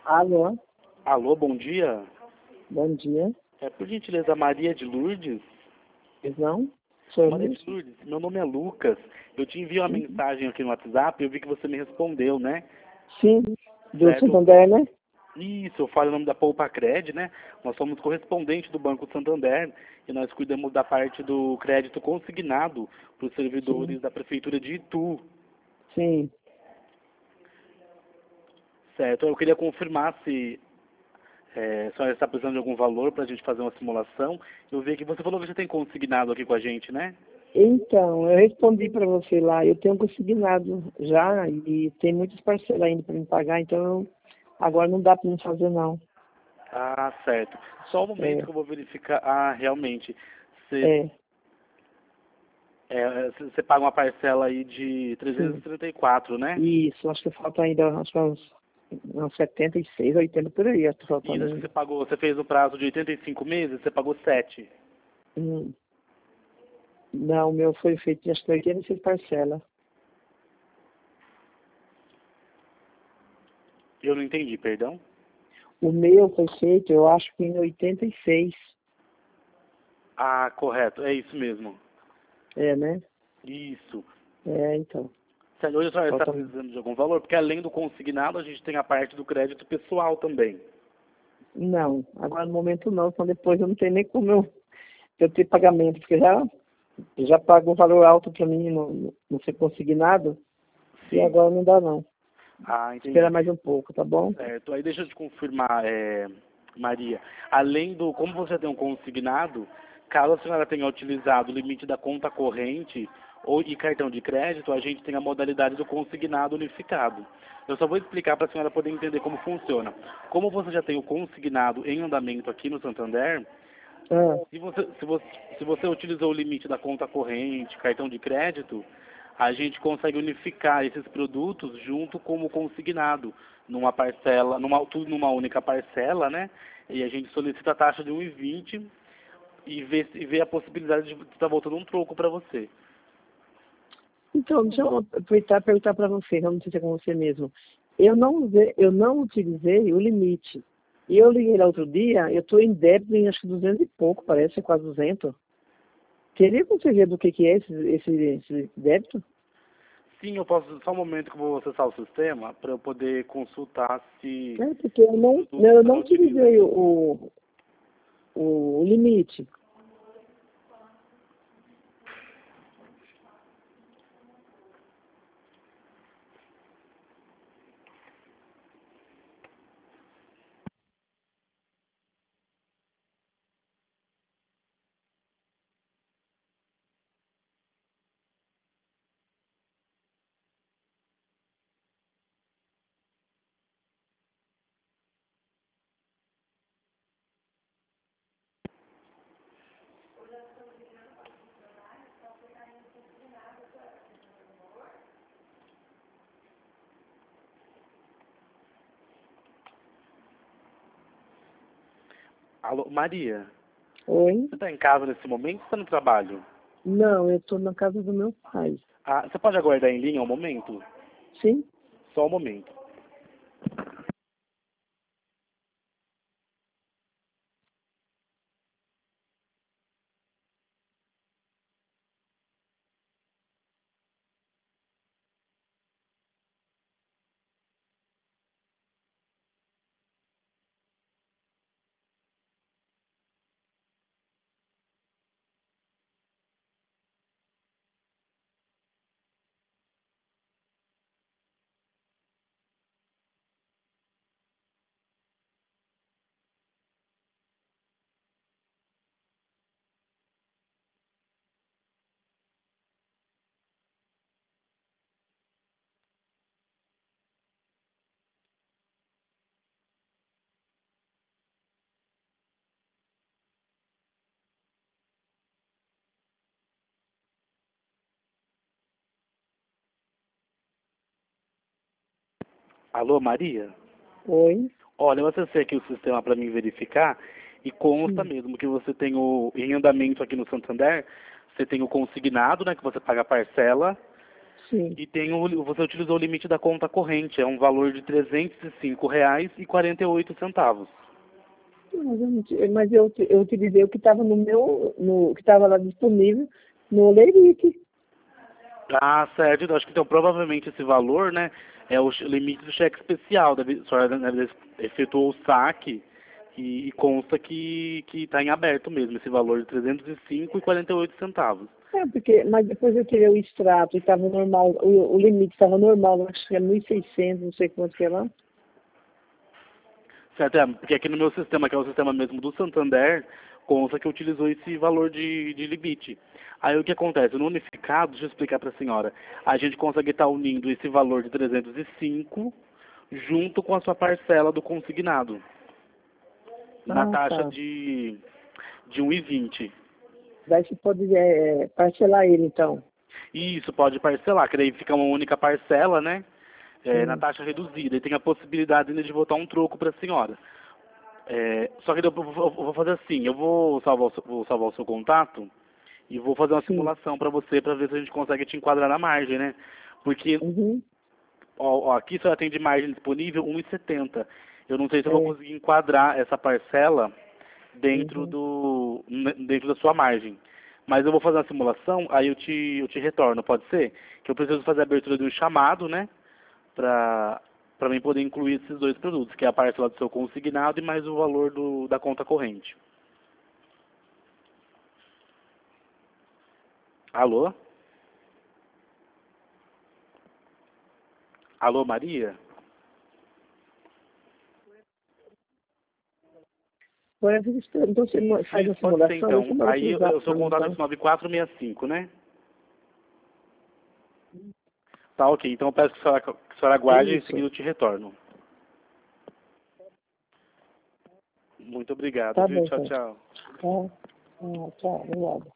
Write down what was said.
Alô, Alô, bom dia. bom dia. É por gentileza Maria de Lourdes? Pois não? Sou Maria de mesmo? Lourdes, meu nome é Lucas. Eu te envio uma Sim, mensagem aqui no WhatsApp e eu vi que você me respondeu, né? sim, do Certo? Santander, né? Isso, eu falo o nome da Poupa Cred, né? Nós somos correspondentes do Banco Santander e nós cuidamos da parte do crédito consignado para os Sim, servidores da Prefeitura de Itu, sim. certo? Eu queria confirmar se a senhora está precisando de algum valor para a gente fazer uma simulação. Eu vi que você falou que já tem consignado aqui com a gente, né? Então, eu respondi para você lá, eu tenho consignado já e tem muitas parcelas ainda para me pagar, então agora não dá para me fazer não. Ah, certo. Só um momento É, que eu vou verificar. Ah, realmente. Você é, você paga uma parcela aí de sim. 334, né? Isso, acho que falta ainda, acho que uns 76, 80 por aí, acho que Isso, faltando acho que ainda. você pagou, você fez o prazo de 85 meses, você pagou 7. Hum, Não, o meu foi feito, acho que 86 parcelas. Eu não entendi, perdão? O meu foi feito, eu acho que em 86. Ah, correto, é isso mesmo. É, né? Isso. É, então. Sério, hoje a senhora está Falta. precisando de algum valor, porque além do consignado, a gente tem a parte do crédito pessoal também. Não, agora no momento não, então depois eu não tenho nem como eu ter pagamento, porque já pagou um valor alto para mim não ser consignado, e Sim. agora não dá não. Ah, Espera entendi. mais um pouco, tá bom? Certo. Aí deixa eu te confirmar, Maria. Além do, como você tem um consignado, caso a senhora tenha utilizado o limite da conta corrente ou e cartão de crédito, a gente tem a modalidade do consignado unificado. Eu só vou explicar para a senhora poder entender como funciona. Como você já tem o consignado em andamento aqui no Santander, Ah, se você utilizou o limite da conta corrente, cartão de crédito, a gente consegue unificar esses produtos junto com o consignado, numa parcela, tudo numa única parcela, né? E a gente solicita a taxa de 1,20 e vê a possibilidade de estar voltando um troco para você. então, deixa eu aproveitar e perguntar para você, vamos dizer com você mesmo. Eu não utilizei o limite. E eu liguei lá outro dia, eu estou em débito em acho que 200 e pouco, parece, quase 200. Teria como você ver do que é esse débito? Sim, eu posso, só um momento que eu vou acessar o sistema para eu poder consultar se É, porque os produtos eu você não não utiliza. utilizei o limite. Alô, Maria, Oi? você está em casa nesse momento ou está no trabalho? Não, eu estou na casa do meu pai. Ah, você pode aguardar em linha um momento? Sim? Só um momento. Alô, Maria? Oi? Olha, eu acessei aqui o sistema para mim verificar e consta Sim. mesmo que você tem em andamento aqui no Santander, você tem o consignado, né, que você paga a parcela, Sim. e você utilizou o limite da conta corrente, é um valor de R$ 305,48. Mas eu utilizei o que estava que estava lá disponível no Lerite. Ah, certo. Então, acho que então provavelmente esse valor, né, é o limite do cheque especial. A senhora, né, efetuou o saque e consta que está em aberto mesmo esse valor de R$ 305,48. Mas depois eu tirei o extrato e estava normal, o limite estava normal, acho que é 1.600, não sei quanto que é lá. Certo, porque aqui no meu sistema, que é o sistema mesmo do Santander, consta que utilizou esse valor de limite. Aí o que acontece? No unificado, deixa eu explicar para a senhora, a gente consegue estar unindo esse valor de 305 junto com a sua parcela do consignado, na Ah, taxa tá. de 1,20. Daí você pode parcelar ele, então. E isso pode parcelar, que daí fica uma única parcela, né? Na Sim. taxa reduzida. E tem a possibilidade ainda de botar um troco para a senhora. Só que eu vou fazer assim, eu vou salvar o seu contato e vou fazer uma Sim. simulação para você para ver se a gente consegue te enquadrar na margem, né? Porque Uhum. aqui só tem de margem disponível 1,70. Eu não sei se eu vou É. conseguir enquadrar essa parcela dentro Uhum. dentro da sua margem. Mas eu vou fazer uma simulação, aí eu te retorno, pode ser? Que eu preciso fazer a abertura de um chamado, né? Para mim poder incluir esses dois produtos, que é a parcela do seu consignado e mais o valor da conta corrente. Alô? Alô, Maria? Então você Isso, faz a isso pode ser simulação, você então. manda Aí pro zap eu para sou mim, contato então. esse 9465, né? Tá, ok. Então eu peço que a senhora aguarde e em Isso. seguida eu te retorno. Muito obrigado, Tá viu? bem, Tchau, então. tchau. Tá. Ah, tchau, obrigado.